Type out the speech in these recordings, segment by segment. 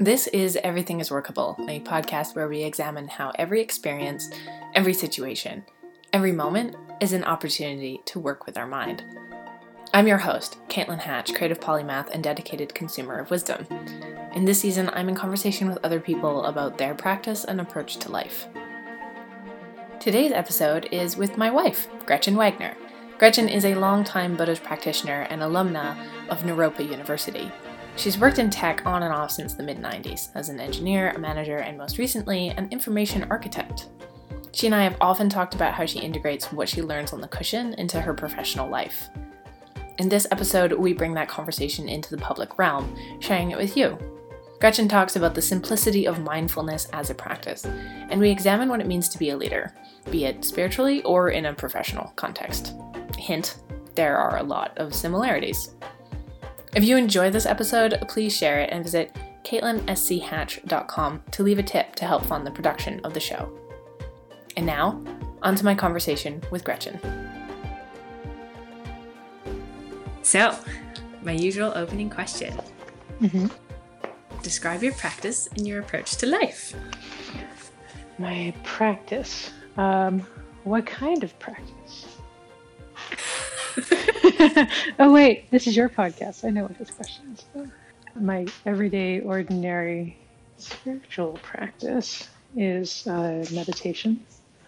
This is Everything is Workable, a podcast where we examine how every experience, every situation, every moment is an opportunity to work with our mind. I'm your host, Caitlin Hatch, creative polymath and dedicated consumer of wisdom. In this season, I'm in conversation with other people about their practice and approach to life. Today's episode is with my wife, Gretchen Wagner. Gretchen is a longtime Buddhist practitioner and alumna of Naropa University. She's worked in tech on and off since the mid-90s as an engineer, a manager, and most recently, an information architect. She and I have often talked about how she integrates what she learns on the cushion into her professional life. In this episode, we bring that conversation into the public realm, sharing it with you. Gretchen talks about the simplicity of mindfulness as a practice, and we examine what it means to be a leader, be it spiritually or in a professional context. Hint, there are a lot of similarities. If you enjoy this episode, please share it and visit CaitlinSCHatch.com to leave a tip to help fund the production of the show. And now, on to my conversation with Gretchen. So, my usual opening question. Describe your practice and your approach to life. My practice? What kind of practice? Oh wait, this is your podcast. I know what this question is. My everyday, ordinary spiritual practice is meditation.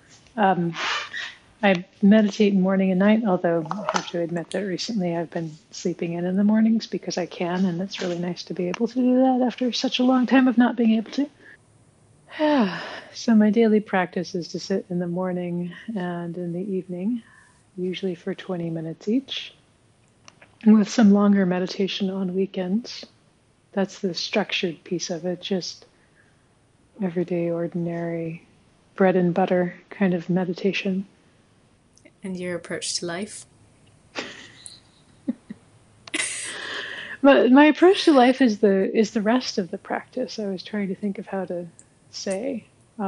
I meditate morning and night, although I have to admit that recently I've been sleeping in the mornings because I can, and it's really nice to be able to do that after such a long time of not being able to. So my daily practice is to sit in the morning and in the evening, usually for 20 minutes each, with some longer meditation on weekends. That's the structured piece of it, just everyday, ordinary, bread and butter kind of meditation. And your approach to life? My approach to life is the rest of the practice. I was trying to think of how to say.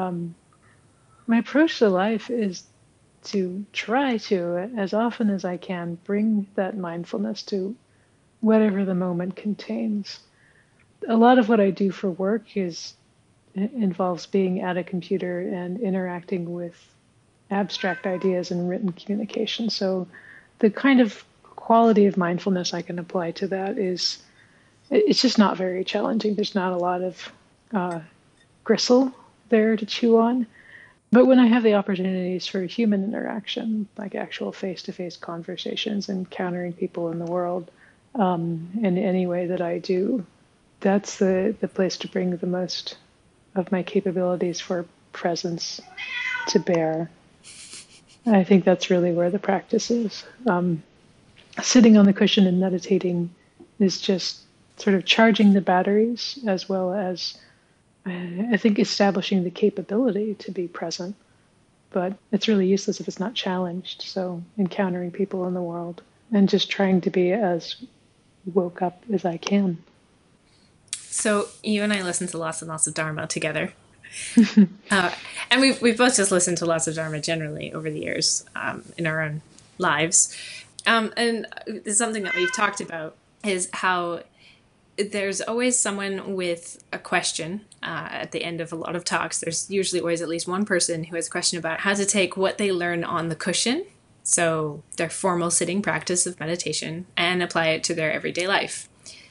My approach to life is to try to, as often as I can, bring that mindfulness to whatever the moment contains. A lot of what I do for work involves being at a computer and interacting with abstract ideas and written communication. So the kind of quality of mindfulness I can apply to that it's just not very challenging. There's not a lot of gristle there to chew on. But when I have the opportunities for human interaction, like actual face-to-face conversations, encountering people in the world in any way that I do, that's the place to bring the most of my capabilities for presence to bear. I think that's really where the practice is. Sitting on the cushion and meditating is just sort of charging the batteries, as well as I think establishing the capability to be present, but it's really useless if it's not challenged. So encountering people in the world and just trying to be as woke up as I can. So you and I listen to lots and lots of Dharma together. And we've both just listened to lots of Dharma generally over the years in our own lives. And something that we've talked about is how there's always someone with a question at the end of a lot of talks. There's usually always at least one person who has a question about how to take what they learn on the cushion, so their formal sitting practice of meditation, and apply it to their everyday life.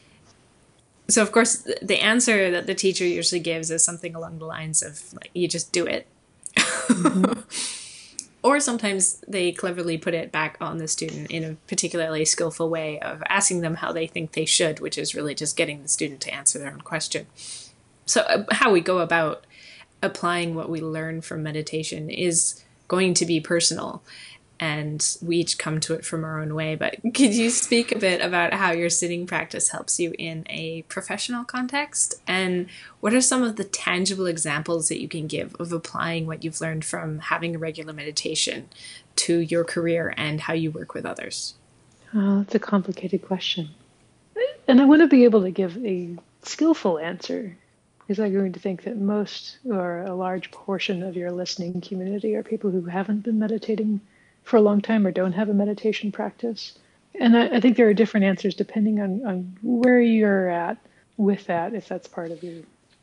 So, of course, the answer that the teacher usually gives is something along the lines of, like, you just do it. Mm-hmm. Or sometimes they cleverly put it back on the student in a particularly skillful way of asking them how they think they should, which is really just getting the student to answer their own question. So how we go about applying what we learn from meditation is going to be personal, and we each come to it from our own way. But could you speak a bit about how your sitting practice helps you in a professional context? And what are some of the tangible examples that you can give of applying what you've learned from having a regular meditation to your career and how you work with others? Oh, that's a complicated question. And I want to be able to give a skillful answer, because I'm going to think that most or a large portion of your listening community are people who haven't been meditating for a long time or don't have a meditation practice. And I think there are different answers depending on where you're at with that, if that's part of your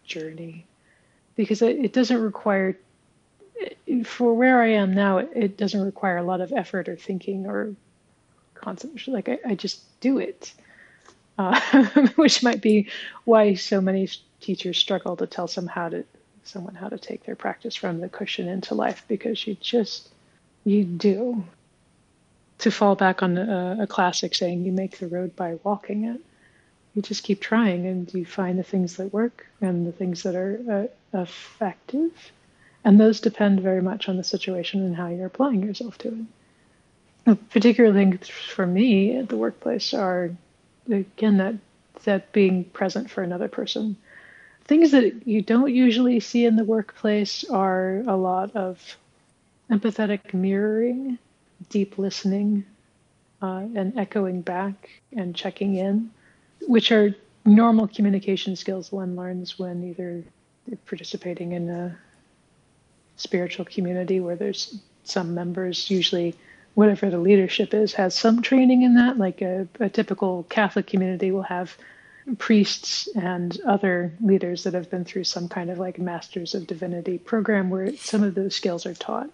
journey, because it doesn't require, for where I am now, it doesn't require a lot of effort or thinking or concentration. Like I just do it, which might be why so many teachers struggle to tell someone how to take their practice from the cushion into life, because you do. To fall back on a classic saying, you make the road by walking it. You just keep trying, and you find the things that work and the things that are effective. And those depend very much on the situation and how you're applying yourself to it. A particular thing for me at the workplace are, again, that being present for another person. Things that you don't usually see in the workplace are a lot of empathetic mirroring, deep listening, and echoing back and checking in, which are normal communication skills one learns when either participating in a spiritual community where there's some members, usually whatever the leadership is, has some training in that. Like a typical Catholic community will have priests and other leaders that have been through some kind of like Masters of Divinity program where some of those skills are taught.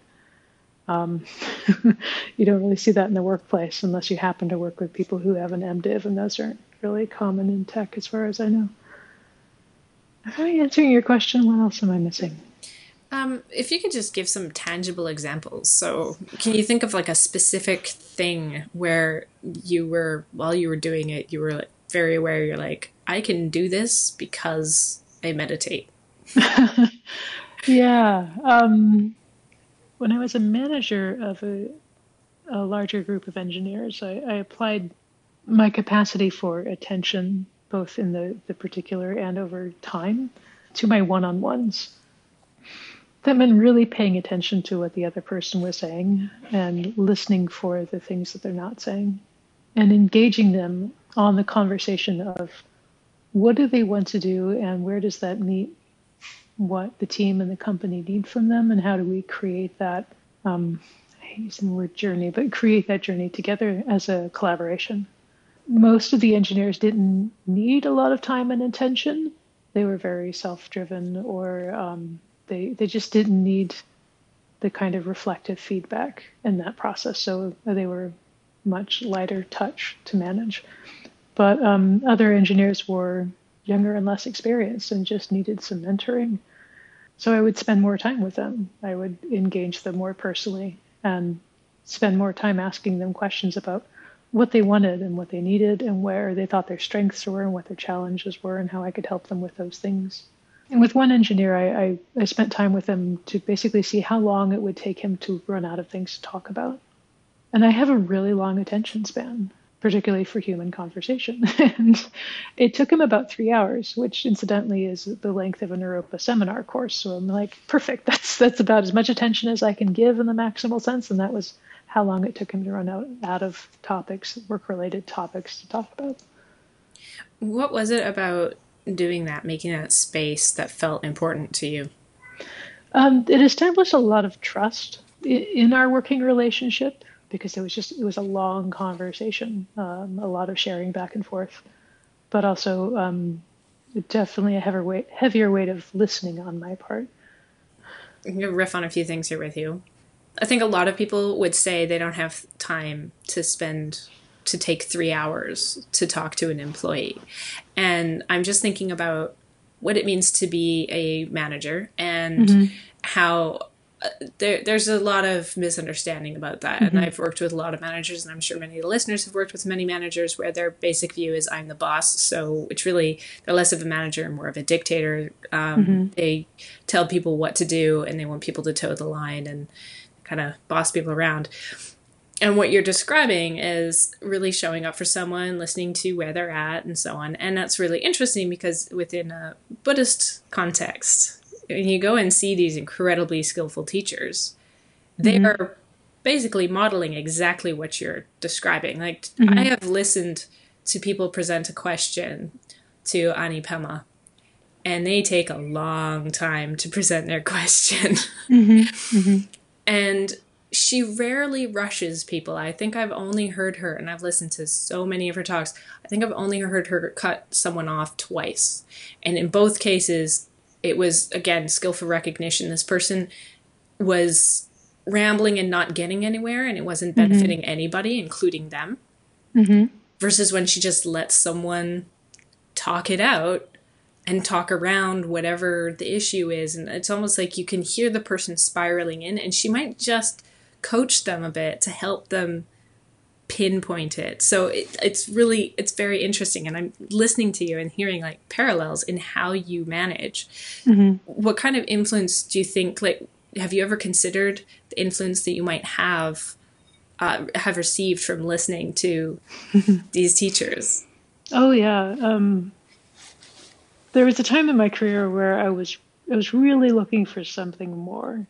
You don't really see that in the workplace unless you happen to work with people who have an MDiv, and those aren't really common in tech as far as I know. Am I answering your question? What else am I missing? If you could just give some tangible examples. So can you think of like a specific thing where while you were doing it, you were like very aware, you're like, I can do this because I meditate? Yeah. When I was a manager of a larger group of engineers, I applied my capacity for attention, both in the particular and over time, to my one-on-ones. That meant really paying attention to what the other person was saying and listening for the things that they're not saying, and engaging them on the conversation of what do they want to do and where does that meet what the team and the company need from them, and how do we create that, I hate using the word journey, but create that journey together as a collaboration. Most of the engineers didn't need a lot of time and attention. They were very self-driven, or they just didn't need the kind of reflective feedback in that process. So they were much lighter touch to manage. But other engineers were younger and less experienced and just needed some mentoring. So I would spend more time with them. I would engage them more personally and spend more time asking them questions about what they wanted and what they needed and where they thought their strengths were and what their challenges were and how I could help them with those things. And with one engineer, I spent time with him to basically see how long it would take him to run out of things to talk about. And I have a really long attention span, particularly for human conversation. And it took him about 3 hours, which incidentally is the length of a Naropa seminar course. So I'm like, perfect. That's about as much attention as I can give in the maximal sense. And that was how long it took him to run out of topics, work-related topics to talk about. What was it about doing that, making that space, that felt important to you? It established a lot of trust in our working relationship, because it was a long conversation, a lot of sharing back and forth, but also definitely a heavier weight of listening on my part. I'm going to riff on a few things here with you. I think a lot of people would say they don't have time to take 3 hours to talk to an employee. And I'm just thinking about what it means to be a manager and how there's a lot of misunderstanding about that. And I've worked with a lot of managers, and I'm sure many of the listeners have worked with many managers where their basic view is I'm the boss. So it's really, they're less of a manager and more of a dictator. They tell people what to do and they want people to toe the line and kind of boss people around. And what you're describing is really showing up for someone, listening to where they're at and so on. And that's really interesting because within a Buddhist context, when you go and see these incredibly skillful teachers, they are basically modeling exactly what you're describing. Like I have listened to people present a question to Ani Pema, and they take a long time to present their question. And she rarely rushes people. I think I've only heard her, and I've listened to so many of her talks, I think I've only heard her cut someone off twice. And in both cases, it was, again, skillful recognition. This person was rambling and not getting anywhere, and it wasn't benefiting anybody, including them. Versus when she just lets someone talk it out and talk around whatever the issue is. And it's almost like you can hear the person spiraling in, and she might just coach them a bit to help them pinpoint it. So it's very interesting. And I'm listening to you and hearing like parallels in how you manage. What kind of influence do you think, like, have you ever considered the influence that you might have received from listening to these teachers? Oh yeah. There was a time in my career where I was really looking for something more,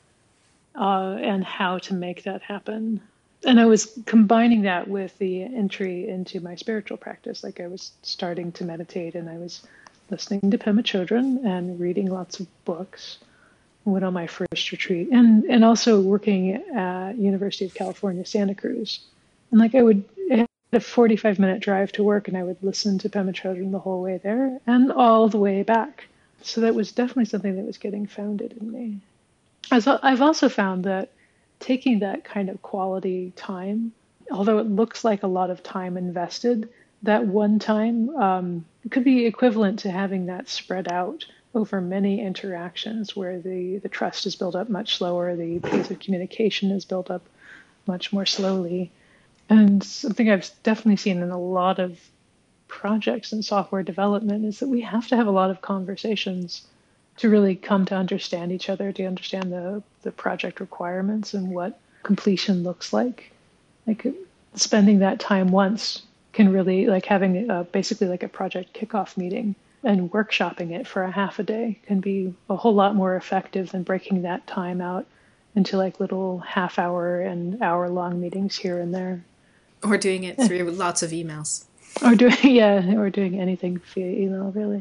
and how to make that happen. And I was combining that with the entry into my spiritual practice. Like, I was starting to meditate, and I was listening to Pema Chodron and reading lots of books. Went on my first retreat, and also working at University of California, Santa Cruz. And like, I had a 45-minute drive to work, and I would listen to Pema Chodron the whole way there and all the way back. So that was definitely something that was getting founded in me. I've also found that taking that kind of quality time, although it looks like a lot of time invested, that one time could be equivalent to having that spread out over many interactions, where the trust is built up much slower, the pace of communication is built up much more slowly. And something I've definitely seen in a lot of projects in software development is that we have to have a lot of conversations to really come to understand each other, to understand the project requirements and what completion looks like. Like, spending that time once can really, like, having basically like a project kickoff meeting and workshopping it for a half a day can be a whole lot more effective than breaking that time out into like little half-hour and hour-long meetings here and there. Or doing it through lots of emails. Or doing anything via email, really.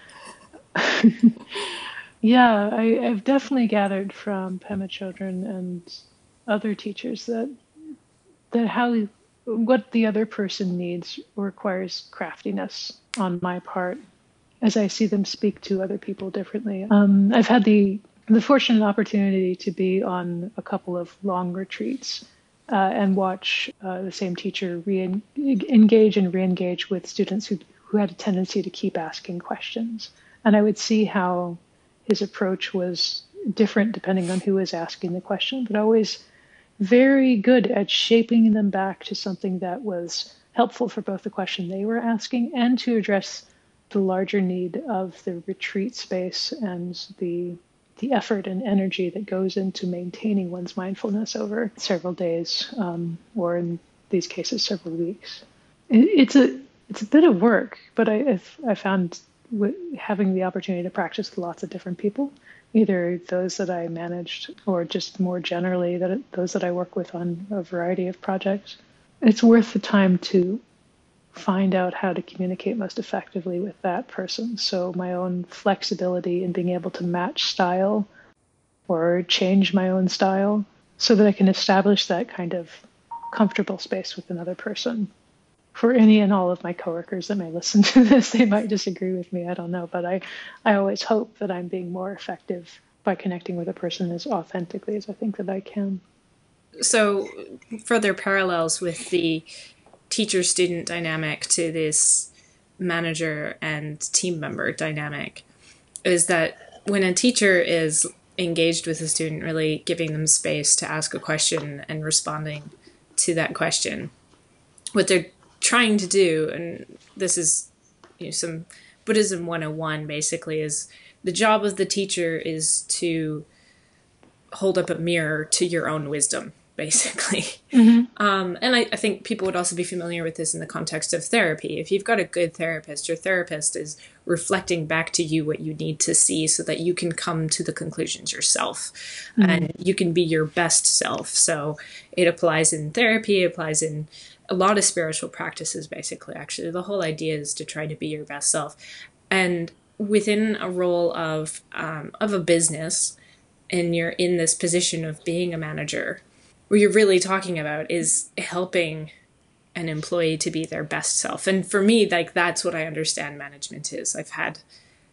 Yeah, I've definitely gathered from Pema Chodron and other teachers that what the other person needs requires craftiness on my part, as I see them speak to other people differently. I've had the fortunate opportunity to be on a couple of long retreats and watch the same teacher engage and re-engage with students who had a tendency to keep asking questions. And I would see how his approach was different depending on who was asking the question, but always very good at shaping them back to something that was helpful for both the question they were asking and to address the larger need of the retreat space and the effort and energy that goes into maintaining one's mindfulness over several days, or in these cases, several weeks. It's a bit of work, but I found having the opportunity to practice with lots of different people, either those that I managed or just more generally those that I work with on a variety of projects, it's worth the time to find out how to communicate most effectively with that person. So my own flexibility in being able to match style or change my own style so that I can establish that kind of comfortable space with another person. For any and all of my coworkers that may listen to this, they might disagree with me. I don't know. But I always hope that I'm being more effective by connecting with a person as authentically as I think that I can. So further parallels with the teacher-student dynamic to this manager and team member dynamic is that when a teacher is engaged with a student, really giving them space to ask a question and responding to that question, what they're trying to do, and this is some Buddhism 101 basically, is the job of the teacher is to hold up a mirror to your own wisdom, basically. And I think people would also be familiar with this in the context of therapy. If you've got a good therapist, your therapist is reflecting back to you what you need to see so that you can come to the conclusions yourself and you can be your best self. So it applies in therapy, it applies in a lot of spiritual practices, basically. Actually, the whole idea is to try to be your best self. And within a role of a business, and you're in this position of being a manager, what you're really talking about is helping an employee to be their best self. And for me, like, that's what I understand management is. I've had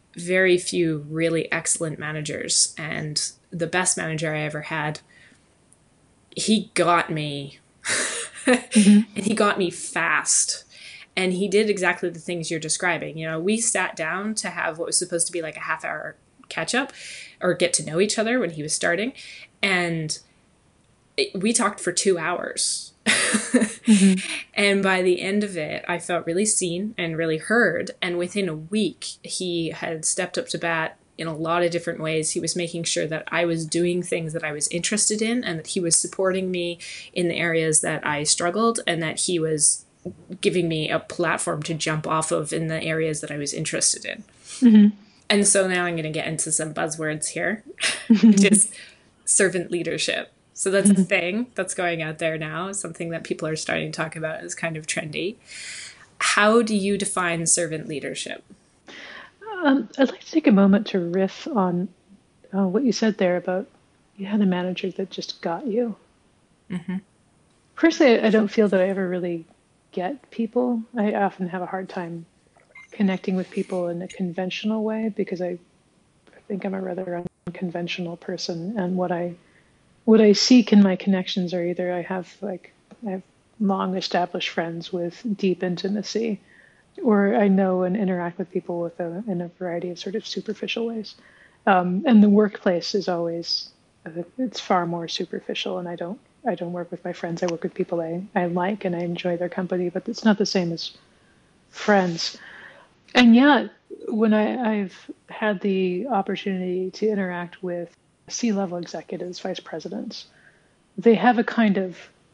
very few really excellent managers. And the best manager I ever had, he got me. Mm-hmm. And he got me fast. And he did exactly the things you're describing. You know, we sat down to have what was supposed to be like a half hour catch up or get to know each other when he was starting. And we talked for 2 hours. Mm-hmm. And by the end of it, I felt really seen and really heard. And within a week, he had stepped up to bat in a lot of different ways. He was making sure that I was doing things that I was interested in and that he was supporting me in the areas that I struggled and that he was giving me a platform to jump off of in the areas that I was interested in. Mm-hmm. And so now I'm going to get into some buzzwords here, which is servant leadership. So that's a thing that's going out there now, something that people are starting to talk about as kind of trendy. How do you define servant leadership? I'd like to take a moment to riff on what you said there about you had a manager that just got you. Mm-hmm. Personally, I don't feel that I ever really get people. I often have a hard time connecting with people in a conventional way because I think I'm a rather unconventional person, and what I seek in my connections are either I have long established friends with deep intimacy, or I know and interact with people in a variety of sort of superficial ways. And the workplace is always it's far more superficial, and I don't work with my friends. I work with people I like and I enjoy their company, but it's not the same as friends. And yet, when I've had the opportunity to interact with C-level executives, vice presidents, they have a kind of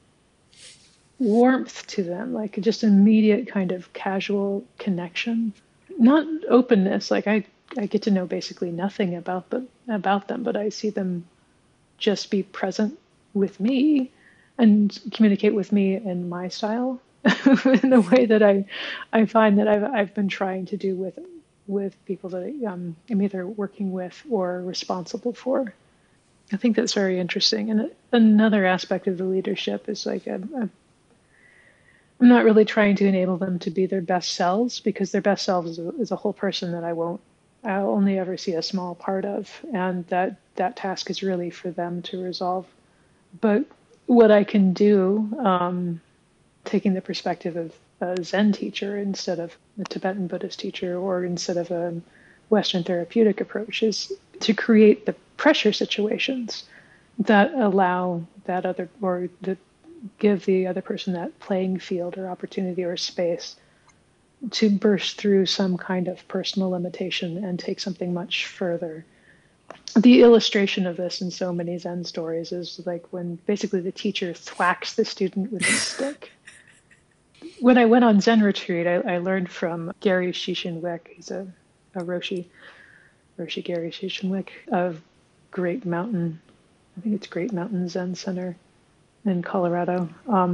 warmth to them, like just immediate kind of casual connection, not openness. Like I get to know basically nothing about them, but I see them just be present with me and communicate with me in my style in the way that I find that I've been trying to do with people that I'm either working with or responsible for. I think that's very interesting. And another aspect of the leadership is like I'm not really trying to enable them to be their best selves, because their best selves is a whole person that I'll only ever see a small part of, and that task is really for them to resolve. But what I can do, taking the perspective of a Zen teacher instead of a Tibetan Buddhist teacher, or instead of a Western therapeutic approach, is to create the pressure situations that allow that other, or that give the other person that playing field or opportunity or space to burst through some kind of personal limitation and take something much further. The illustration of this in so many Zen stories is like when basically the teacher thwacks the student with a stick. When I went on Zen retreat, I learned from Gary Shishinwick. He's a Roshi Gary Shishinwick of Great Mountain. I think it's Great Mountain Zen Center in Colorado.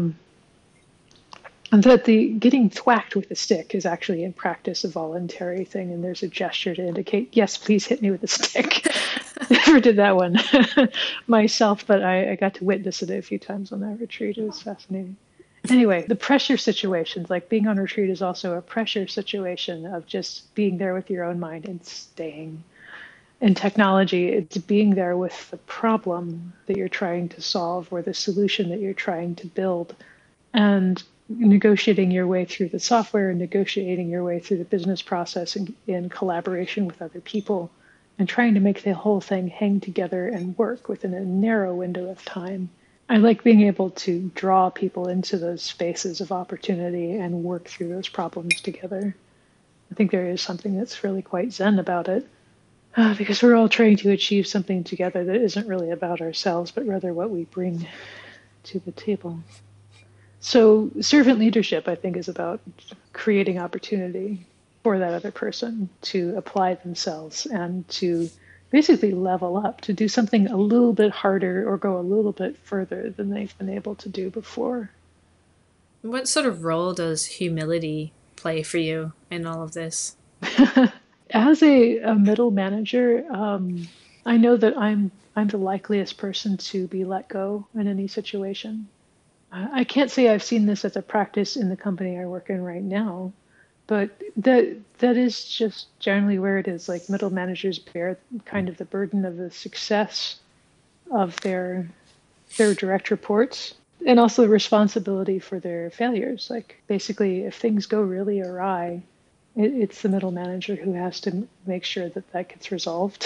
And that the getting thwacked with a stick is actually in practice a voluntary thing, and there's a gesture to indicate, yes, please hit me with a stick. Never did that one myself, but I got to witness it a few times on that retreat. It was fascinating. Anyway, the pressure situations, like being on retreat, is also a pressure situation of just being there with your own mind and staying. In technology, it's being there with the problem that you're trying to solve or the solution that you're trying to build, and negotiating your way through the software and negotiating your way through the business process in collaboration with other people, and trying to make the whole thing hang together and work within a narrow window of time. I like being able to draw people into those spaces of opportunity and work through those problems together. I think there is something that's really quite Zen about it, because we're all trying to achieve something together that isn't really about ourselves, but rather what we bring to the table. So servant leadership, I think, is about creating opportunity for that other person to apply themselves and to basically level up, to do something a little bit harder or go a little bit further than they've been able to do before. What sort of role does humility play for you in all of this? As a middle manager, I know that I'm the likeliest person to be let go in any situation. I can't say I've seen this as a practice in the company I work in right now, but that is just generally where it is. Like middle managers bear kind of the burden of the success of their direct reports, and also the responsibility for their failures. Like basically, if things go really awry, it's the middle manager who has to make sure that that gets resolved,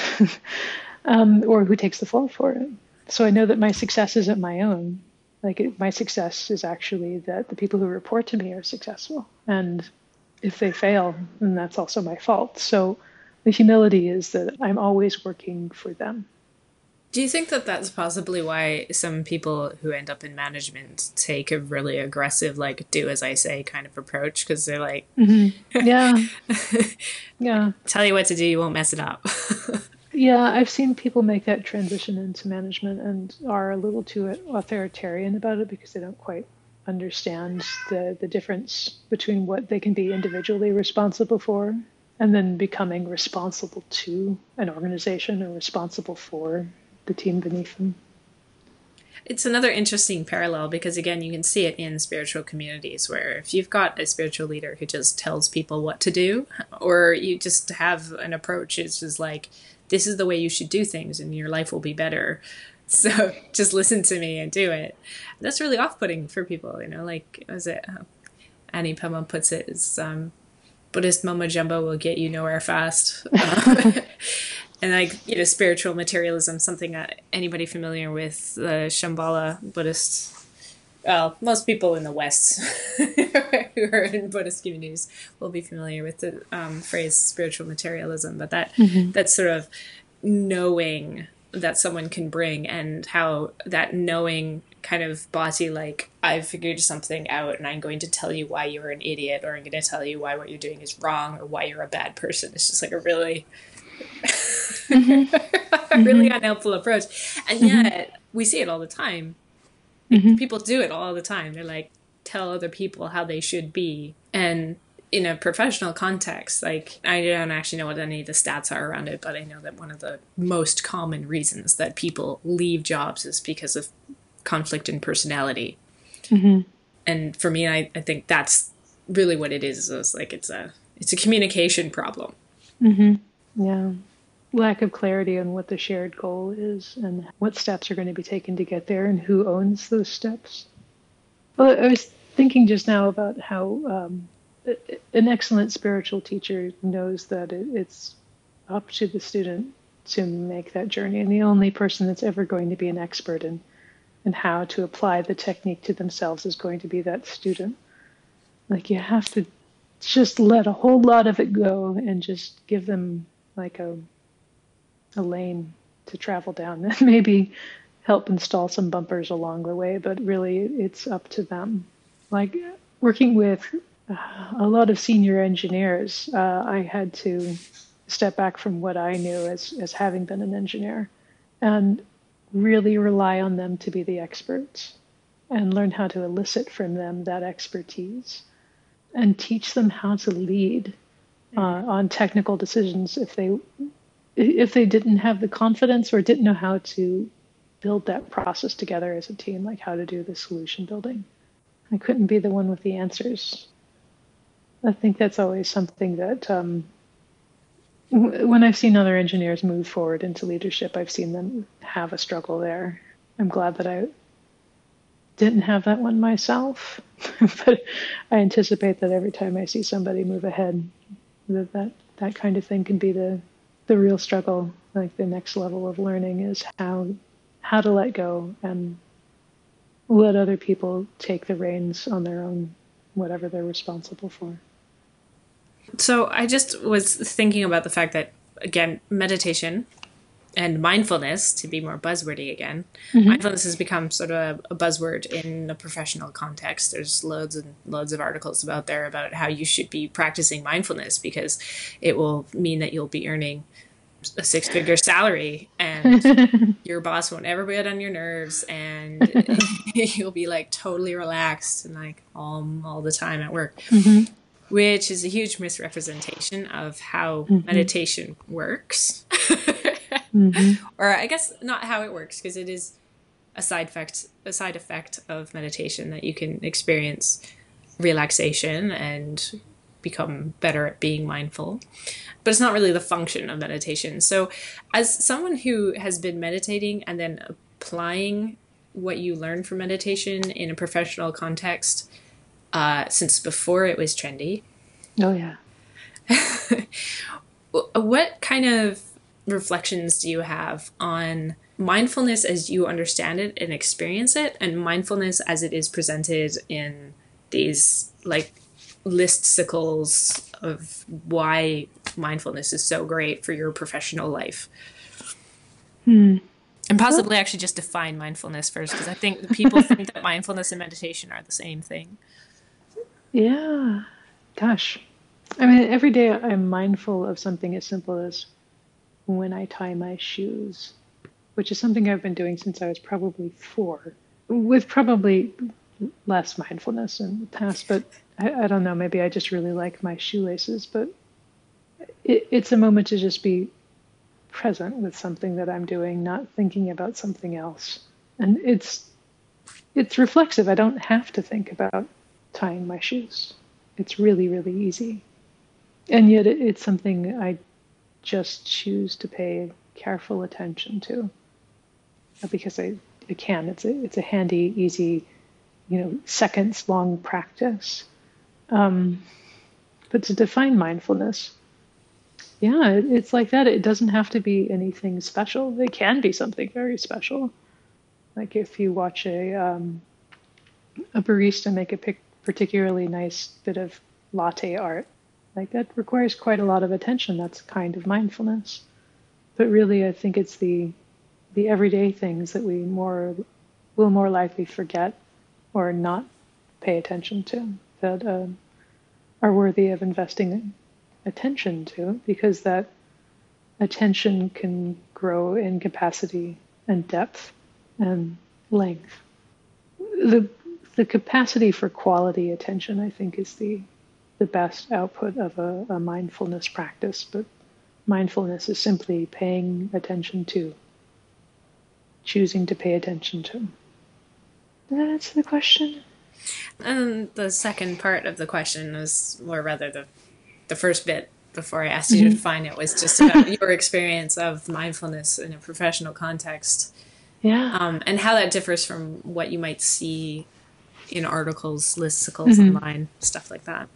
or who takes the fall for it. So I know that my success isn't my own. My success is actually that the people who report to me are successful, and if they fail, then that's also my fault. So the humility is that I'm always working for them. Do you think that that's possibly why some people who end up in management take a really aggressive, like, do as I say kind of approach? Because they're like, yeah, yeah, tell you what to do, you won't mess it up. yeah. I've seen people make that transition into management and are a little too authoritarian about it because they don't quite understand the difference between what they can be individually responsible for and then becoming responsible to an organization or responsible for the team beneath them. It's another interesting parallel because, again, you can see it in spiritual communities where if you've got a spiritual leader who just tells people what to do, or you just have an approach, it's just like, this is the way you should do things and your life will be better. So just listen to me and do it. That's really off-putting for people, like, as it, Annie Pema puts it, is Buddhist mumbo jumbo will get you nowhere fast. And spiritual materialism, something that anybody familiar with the Shambhala Buddhist, well, most people in the West who are in Buddhist communities will be familiar with the phrase spiritual materialism, but that sort of knowing that someone can bring, and how that knowing kind of bossy, like, I've figured something out and I'm going to tell you why you're an idiot, or I'm going to tell you why what you're doing is wrong, or why you're a bad person. It's just like a really really unhelpful approach. And yet we see it all the time. People do it all the time. They're like, tell other people how they should be. And in a professional context, like, I don't actually know what any of the stats are around it, but I know that one of the most common reasons that people leave jobs is because of conflict in personality. And for me, I think that's really what it is. It's like, it's a communication problem. Yeah. Lack of clarity on what the shared goal is and what steps are going to be taken to get there and who owns those steps. Well, I was thinking just now about how an excellent spiritual teacher knows that it's up to the student to make that journey. And the only person that's ever going to be an expert in how to apply the technique to themselves is going to be that student. Like, you have to just let a whole lot of it go and just give them like a lane to travel down, and maybe help install some bumpers along the way, but really it's up to them. Like, working with a lot of senior engineers, I had to step back from what I knew as having been an engineer and really rely on them to be the experts and learn how to elicit from them that expertise and teach them how to lead on technical decisions if they didn't have the confidence or didn't know how to build that process together as a team, like how to do the solution building. I couldn't be the one with the answers. I think that's always something that when I've seen other engineers move forward into leadership, I've seen them have a struggle there. I'm glad that I didn't have that one myself, but I anticipate that every time I see somebody move ahead, that kind of thing can be the real struggle. Like, the next level of learning is how to let go and let other people take the reins on their own, whatever they're responsible for. So I just was thinking about the fact that, again, meditation and mindfulness, to be more buzzwordy again, mindfulness has become sort of a buzzword in a professional context. There's loads and loads of articles about how you should be practicing mindfulness because it will mean that you'll be earning a 6-figure salary and your boss won't ever get on your nerves and you'll be like totally relaxed and like all the time at work. Which is a huge misrepresentation of how meditation works. Or I guess not how it works, because it is a side effect of meditation that you can experience relaxation and become better at being mindful. But it's not really the function of meditation. So, as someone who has been meditating and then applying what you learn from meditation in a professional context since before it was trendy, Oh, yeah. what kind of reflections do you have on mindfulness as you understand it and experience it, and mindfulness as it is presented in these like listicles of why mindfulness is so great for your professional life? Hmm. And possibly actually just define mindfulness first, because I think people think that mindfulness and meditation are the same thing. Yeah. Gosh. I mean, every day I'm mindful of something as simple as when I tie my shoes, which is something I've been doing since I was probably 4, with probably less mindfulness in the past. But I don't know, maybe I just really like my shoelaces. But it's a moment to just be present with something that I'm doing, not thinking about something else. And it's reflexive. I don't have to think about tying my shoes. It's really, really easy. And yet it's something I just choose to pay careful attention to because I can. It's a handy, easy, seconds long practice. But to define mindfulness, yeah, it's like that. It doesn't have to be anything special. It can be something very special. Like if you watch a barista make a particularly nice bit of latte art, like that requires quite a lot of attention. That's a kind of mindfulness. But really, I think it's the everyday things that we will more likely forget or not pay attention to that are worthy of investing attention to, because that attention can grow in capacity and depth and length. The capacity for quality attention, I think, is the best output of a mindfulness practice. But mindfulness is simply paying attention to, choosing to pay attention to. Did that answer the question? And the second part of the question was, or rather the first bit before I asked you to define it, was just about your experience of mindfulness in a professional context. Yeah. And how that differs from what you might see in articles, listicles online, stuff like that.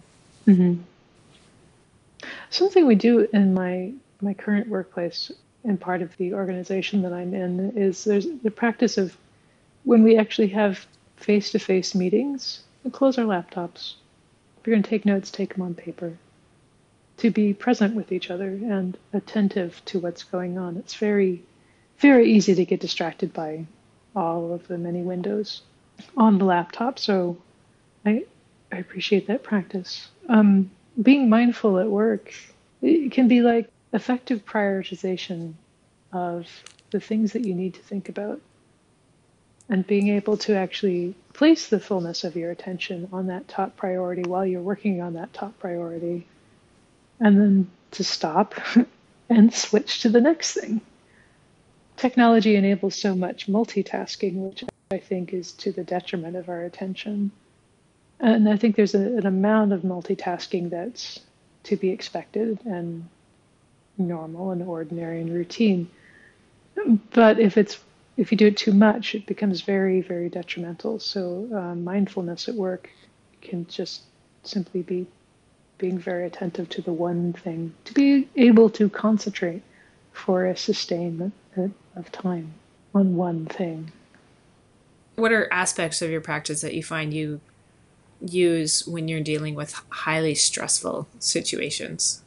Something we do in my current workplace and part of the organization that I'm in is there's the practice of when we actually have face-to-face meetings, we close our laptops. If you're going to take notes, take them on paper. To be present with each other and attentive to what's going on. It's very, very easy to get distracted by all of the many windows on the laptop. So I appreciate that practice. Being mindful at work, it can be like effective prioritization of the things that you need to think about, and being able to actually place the fullness of your attention on that top priority while you're working on that top priority, and then to stop and switch to the next thing. Technology enables so much multitasking, which I think is to the detriment of our attention. And I think there's an amount of multitasking that's to be expected and normal and ordinary and routine. But if you do it too much, it becomes very, very detrimental. So mindfulness at work can just simply be being very attentive to the one thing, to be able to concentrate for a sustainment of time on one thing. What are aspects of your practice that you find you use when you're dealing with highly stressful situations?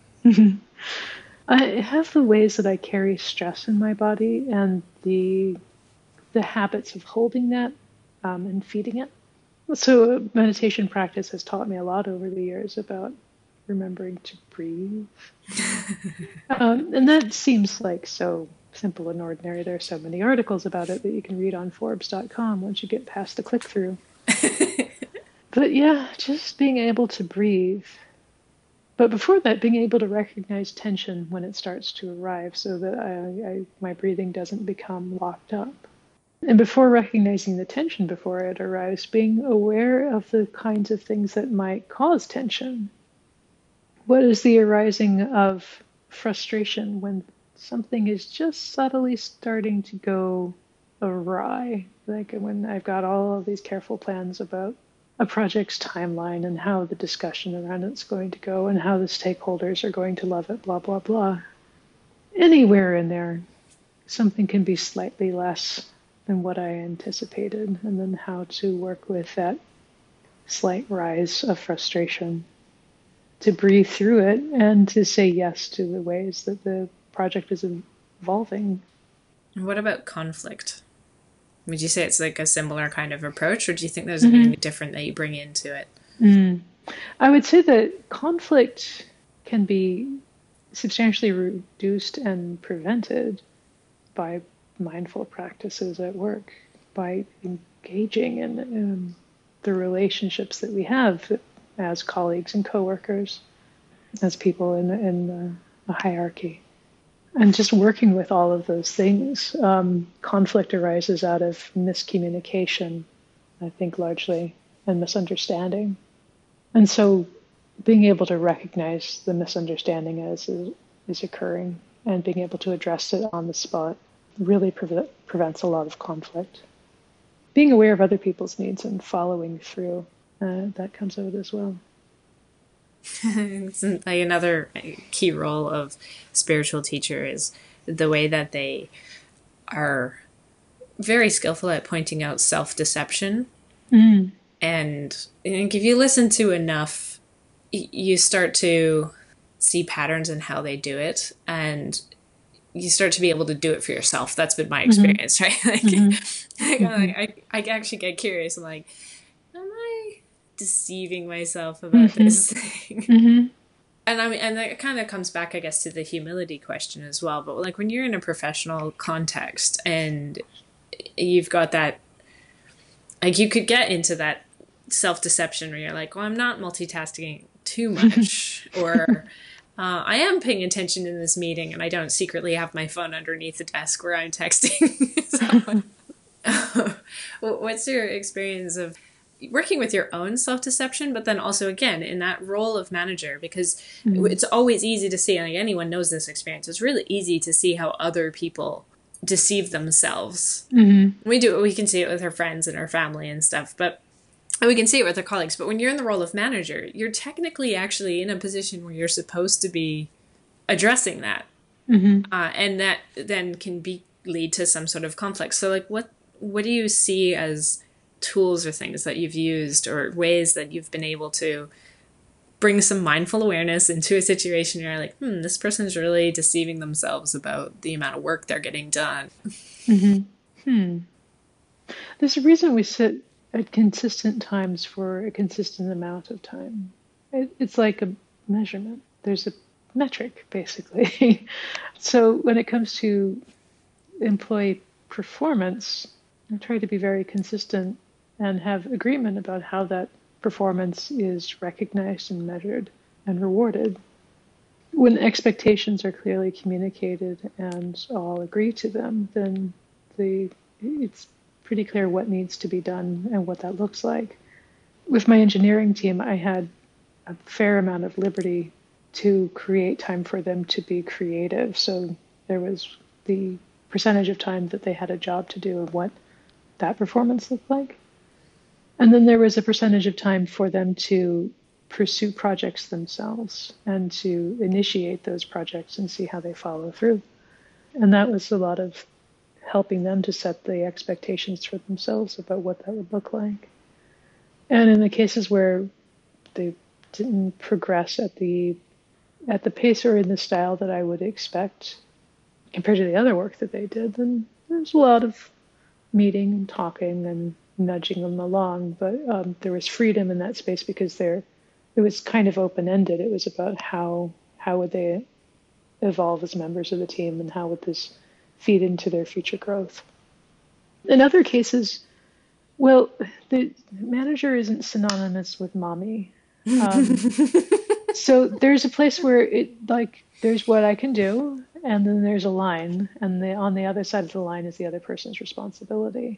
I have the ways that I carry stress in my body and the habits of holding that and feeding it. So meditation practice has taught me a lot over the years about remembering to breathe. And that seems like so simple and ordinary. There are so many articles about it that you can read on Forbes.com once you get past the click-through. But yeah, just being able to breathe. But before that, being able to recognize tension when it starts to arrive so that my breathing doesn't become locked up. And before recognizing the tension before it arrives, being aware of the kinds of things that might cause tension. What is the arising of frustration when something is just subtly starting to go awry? Like when I've got all of these careful plans about a project's timeline and how the discussion around it's going to go and how the stakeholders are going to love it, blah, blah, blah. Anywhere in there, something can be slightly less than what I anticipated, and then how to work with that slight rise of frustration, to breathe through it and to say yes to the ways that the project is evolving. What about conflict? Would you say it's like a similar kind of approach, or do you think there's anything different that you bring into it? I would say that conflict can be substantially reduced and prevented by mindful practices at work, by engaging in the relationships that we have as colleagues and coworkers, as people in a hierarchy. And just working with all of those things. Conflict arises out of miscommunication, I think, largely, and misunderstanding. And so being able to recognize the misunderstanding as is occurring and being able to address it on the spot really prevents a lot of conflict. Being aware of other people's needs and following through, that comes out as well. It's like another key role of spiritual teacher is the way that they are very skillful at pointing out self-deception. And if you listen to enough, you start to see patterns in how they do it, and you start to be able to do it for yourself. That's been my experience, right? I actually get curious. I'm like, am I deceiving myself about this thing? And I mean, and that kind of comes back, I guess, to the humility question as well. But like when you're in a professional context and you've got that, like you could get into that self-deception where you're like, well, I'm not multitasking too much, or I am paying attention in this meeting and I don't secretly have my phone underneath the desk where I'm texting. What's your experience of working with your own self-deception, but then also, again, in that role of manager? Because it's always easy to see, like anyone knows this experience, it's really easy to see how other people deceive themselves. We can see it with our friends and our family and stuff, but and we can see it with our colleagues. But when you're in the role of manager, you're technically actually in a position where you're supposed to be addressing that. And that then can lead to some sort of conflict. So like what do you see as tools or things that you've used or ways that you've been able to bring some mindful awareness into a situation where you're like, this person's really deceiving themselves about the amount of work they're getting done? There's a reason we sit at consistent times for a consistent amount of time. It's like a measurement. There's a metric, basically. So when it comes to employee performance, I try to be very consistent and have agreement about how that performance is recognized and measured and rewarded. When expectations are clearly communicated and all agree to them, then it's pretty clear what needs to be done and what that looks like. With my engineering team, I had a fair amount of liberty to create time for them to be creative. So there was the percentage of time that they had a job to do and what that performance looked like. And then there was a percentage of time for them to pursue projects themselves and to initiate those projects and see how they follow through. And that was a lot of helping them to set the expectations for themselves about what that would look like. And in the cases where they didn't progress at the pace or in the style that I would expect compared to the other work that they did, then there's a lot of meeting and talking and nudging them along. But there was freedom in that space because it was kind of open-ended. It was about how would they evolve as members of the team and how would this feed into their future growth. In other cases, well, the manager isn't synonymous with mommy. So there's a place where there's what I can do, and then there's a line, and on the other side of the line is the other person's responsibility.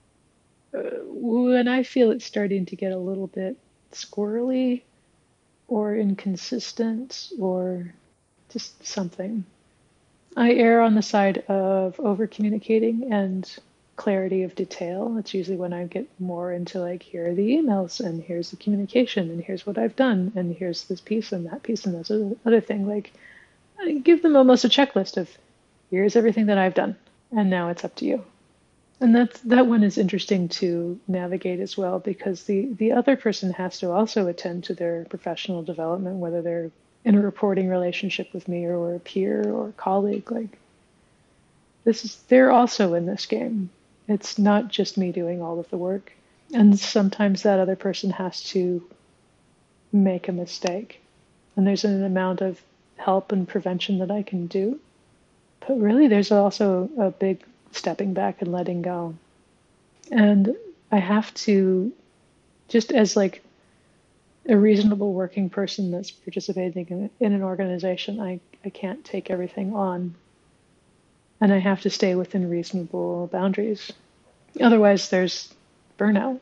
When I feel it's starting to get a little bit squirrely, or inconsistent or just something. I err on the side of over communicating and clarity of detail. That's usually when I get more into like, here are the emails and here's the communication and here's what I've done and here's this piece and that's other thing. Like, I give them almost a checklist of, here's everything that I've done and now it's up to you. And that one is interesting to navigate as well, because the other person has to also attend to their professional development, whether they're in a reporting relationship with me or a peer or a colleague. Like, they're also in this game. It's not just me doing all of the work. And sometimes that other person has to make a mistake. And there's an amount of help and prevention that I can do. But really, there's also a big stepping back and letting go. And I have to, just as like a reasonable working person that's participating in an organization, I can't take everything on. And I have to stay within reasonable boundaries. Otherwise, there's burnout,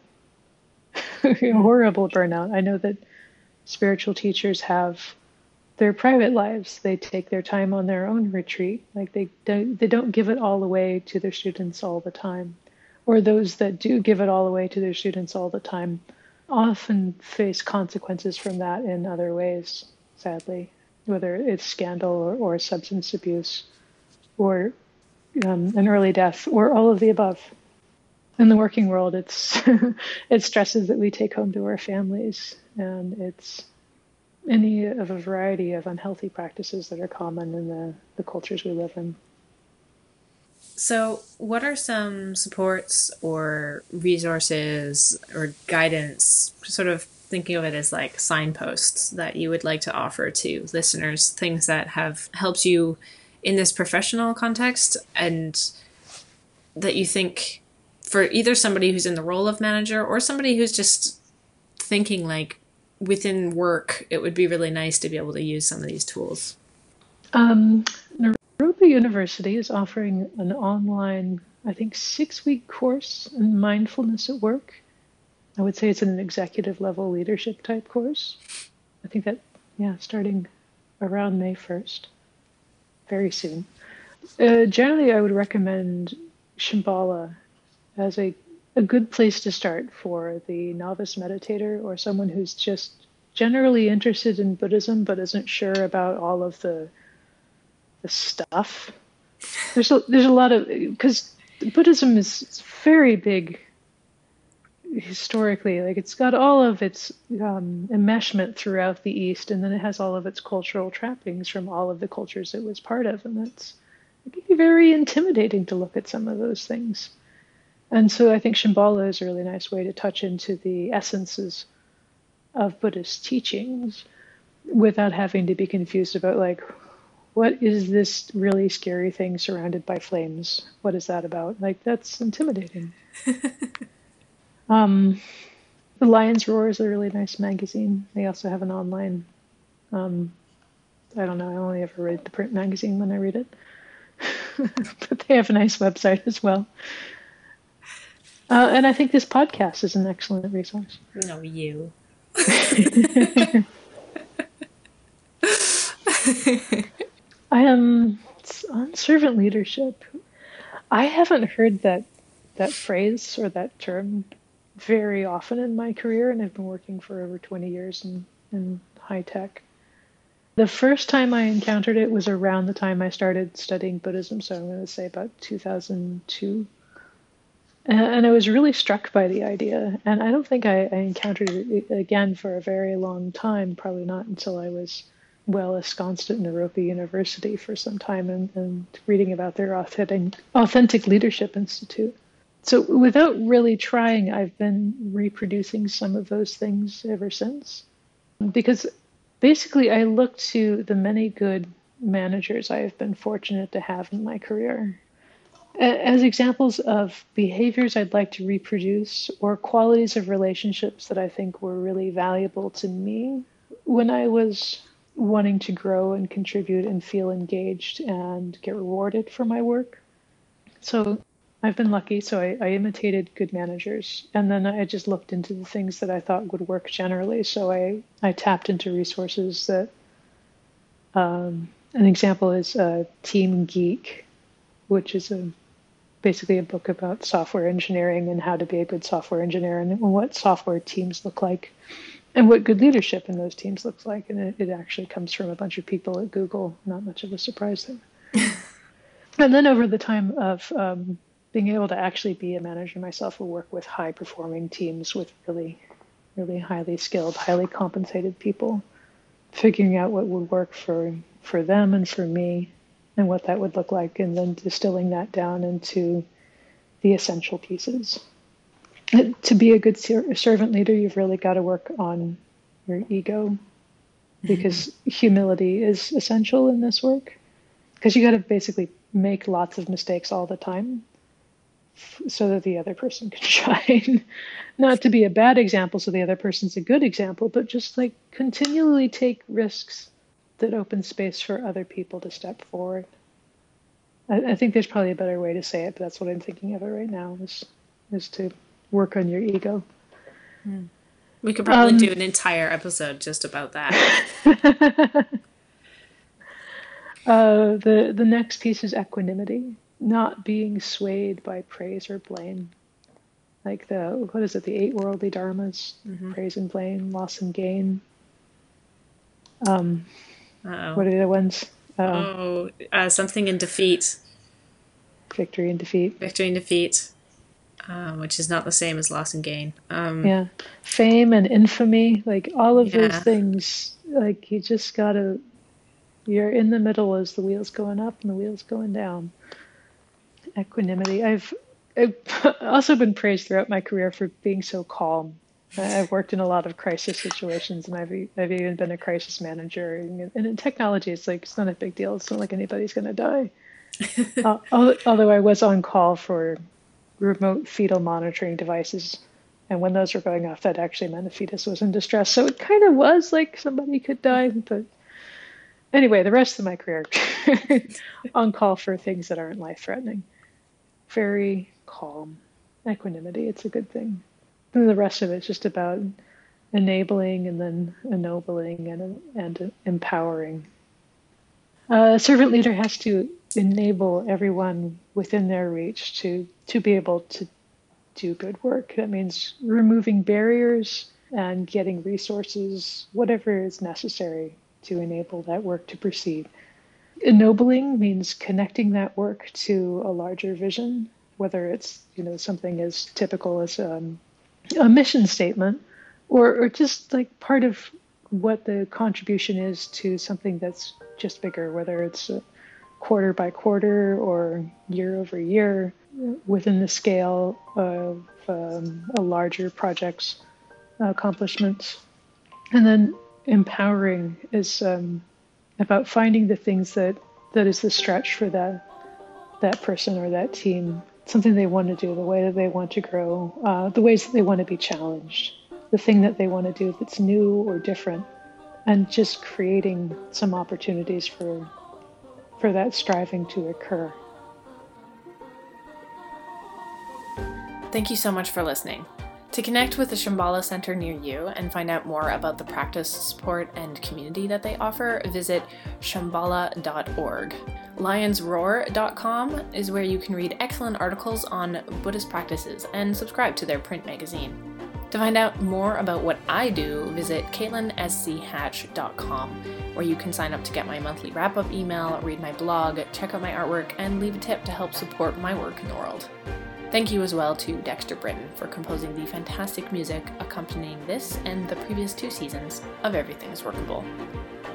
horrible burnout. I know that spiritual teachers have their private lives. They take their time on their own retreat. Like they don't give it all away to their students all the time. Or those that do give it all away to their students all the time often face consequences from that in other ways, sadly, whether it's scandal or substance abuse or an early death or all of the above. In the working world, it's it's stresses that we take home to our families, and it's any of a variety of unhealthy practices that are common in the cultures we live in. So, what are some supports or resources or guidance, sort of thinking of it as like signposts, that you would like to offer to listeners, things that have helped you in this professional context and that you think for either somebody who's in the role of manager or somebody who's just thinking like within work, it would be really nice to be able to use some of these tools? Naropa University is offering an online, I think, 6-week course in mindfulness at work. I would say it's an executive level leadership type course. I think that, starting around May 1st, very soon. Generally, I would recommend Shambhala as a good place to start for the novice meditator or someone who's just generally interested in Buddhism but isn't sure about all of the stuff. There's a lot of, because Buddhism is very big historically. Like, it's got all of its enmeshment throughout the East, and then it has all of its cultural trappings from all of the cultures it was part of, and it can be very intimidating to look at some of those things. And so I think Shambhala is a really nice way to touch into the essences of Buddhist teachings without having to be confused about, like, what is this really scary thing surrounded by flames? What is that about? Like, that's intimidating. The Lion's Roar is a really nice magazine. They also have an online, I don't know, I only ever read the print magazine when I read it. But they have a nice website as well. And I think this podcast is an excellent resource. No, you. I am on servant leadership. I haven't heard that phrase or that term very often in my career, and I've been working for over 20 years in high tech. The first time I encountered it was around the time I started studying Buddhism, so I'm going to say about 2002. And I was really struck by the idea, and I don't think I encountered it again for a very long time, probably not until I was well ensconced at Naropa University for some time and reading about their authentic leadership institute. So without really trying, I've been reproducing some of those things ever since. Because basically I look to the many good managers I have been fortunate to have in my career as examples of behaviors I'd like to reproduce or qualities of relationships that I think were really valuable to me when I was wanting to grow and contribute and feel engaged and get rewarded for my work. So I've been lucky, so I imitated good managers, and then I just looked into the things that I thought would work generally. So I tapped into resources that, an example is Team Geek, which is basically a book about software engineering and how to be a good software engineer and what software teams look like and what good leadership in those teams looks like. And it actually comes from a bunch of people at Google, not much of a surprise there. And then over the time of being able to actually be a manager myself, or work with high performing teams with really, really highly skilled, highly compensated people, figuring out what would work for them and for me and what that would look like, and then distilling that down into the essential pieces. To be a good servant leader, you've really got to work on your ego, because humility is essential in this work, because you got to basically make lots of mistakes all the time so that the other person can shine. Not to be a bad example so the other person's a good example, but just like continually take risks that open space for other people to step forward. I think there's probably a better way to say it, but that's what I'm thinking of it right now, is to work on your ego. We could probably do an entire episode just about that. The next piece is equanimity, not being swayed by praise or blame. Like the 8 worldly dharmas, praise and blame, loss and gain. What are the other ones? Something in defeat. Victory and defeat. Victory and defeat, which is not the same as loss and gain. Yeah. Fame and infamy, like all of those things, like you just gotta, you're in the middle as the wheel's going up and the wheel's going down. Equanimity. I've also been praised throughout my career for being so calm. I've worked in a lot of crisis situations, and I've even been a crisis manager. And in technology, it's not a big deal. It's not like anybody's going to die. Although I was on call for remote fetal monitoring devices, and when those were going off, that actually meant a fetus was in distress. So it kind of was like somebody could die. But anyway, the rest of my career, on call for things that aren't life-threatening. Very calm. Equanimity, it's a good thing. And the rest of it's just about enabling and then ennobling and empowering. A servant leader has to enable everyone within their reach to be able to do good work. That means removing barriers and getting resources, whatever is necessary to enable that work to proceed. Ennobling means connecting that work to a larger vision, whether it's something as typical as a mission statement, or just like part of what the contribution is to something that's just bigger, whether it's quarter by quarter or year over year, within the scale of a larger project's accomplishments. And then empowering is about finding the things that is the stretch for that person or that team, something they want to do, the way that they want to grow, the ways that they want to be challenged, the thing that they want to do that's new or different, and just creating some opportunities for that striving to occur. Thank you so much for listening. To connect with the Shambhala Center near you and find out more about the practice, support, and community that they offer, visit shambhala.org. Lionsroar.com is where you can read excellent articles on Buddhist practices and subscribe to their print magazine. To find out more about what I do, visit CaitlinSCHatch.com, where you can sign up to get my monthly wrap-up email, read my blog, check out my artwork, and leave a tip to help support my work in the world. Thank you as well to Dexter Britton for composing the fantastic music accompanying this and the previous 2 seasons of Everything is Workable.